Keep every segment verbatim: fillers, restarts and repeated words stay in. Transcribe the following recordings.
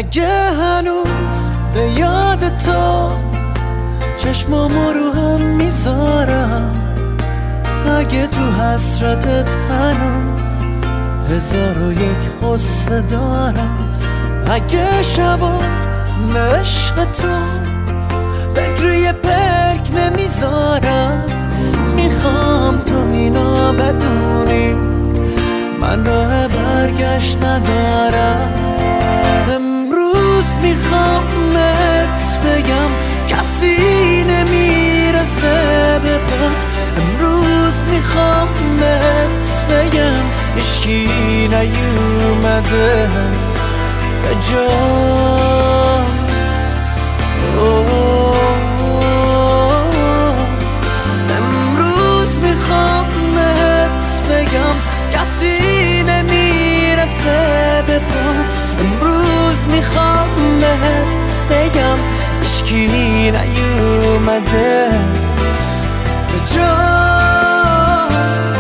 اگه هنوز به یاد تو چشمامو رو هم میذارم، اگه تو حسرتت هنوز هزار و یک قصه دارم، اگه شبا عشق تو فکر پرک نمیذارم، میخوام تو اینا بدونی من راه برگشت ندارم. امروز میخوام ات بگم کسی نمیرسه به پات، امروز میخوام ات بگم هیچکی نیومده به جات. امروز میخوام ات بگم کسی نمیرسه به پات، امروز میخوام ات بگم هیچکی نیومده به جات.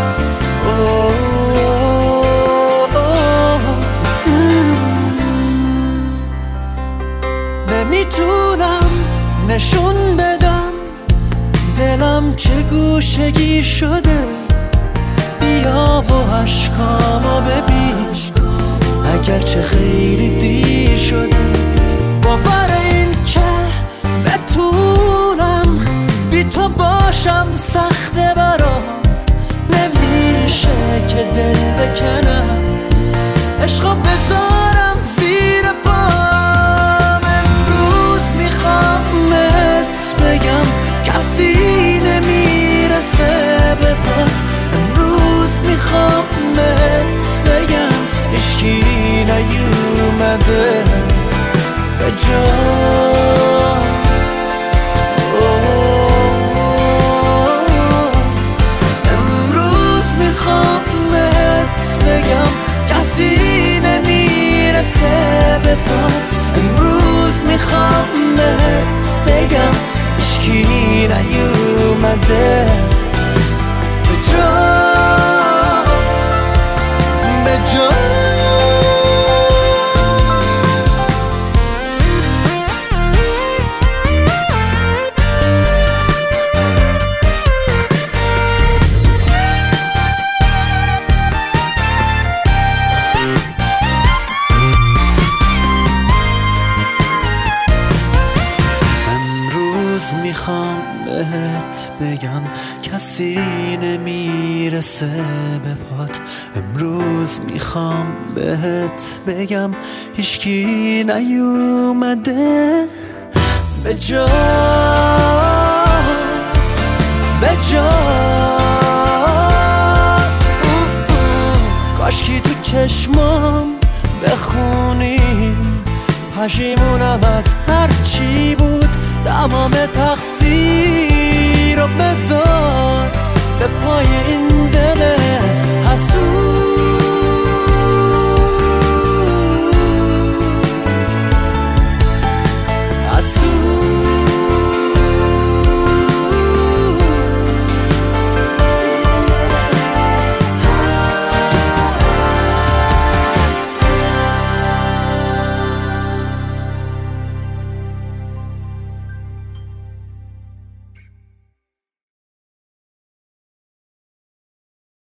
نمیتونم نشون بدم دلم چه گوشگیر شده، بیا و عشقامو ببین اگرچه خیلی دیر شده. باور این که بتونم بی تو باشم سخته برام، نمیشه که دل بکنم عشقا بذارم زیر پام. امروز میخوام ات بگم کسی نمیرسه به پات، امروز میخوام ات بگم هیچکی نیومده به جات. امروز میخوام ات بگم کسی نمیرسه به پات، امروز میخوام ات بگم هیچکی نیومده به جات به جات. میخوام بهت بگم کسی نمیرسه به پات، امروز میخوام بهت بگم هیچکی نیومده به جات به جات. کاشکی تو چشمام بخونی پشیمونم از هر چی بود، تمام تقصیر رو بذار به پای این دل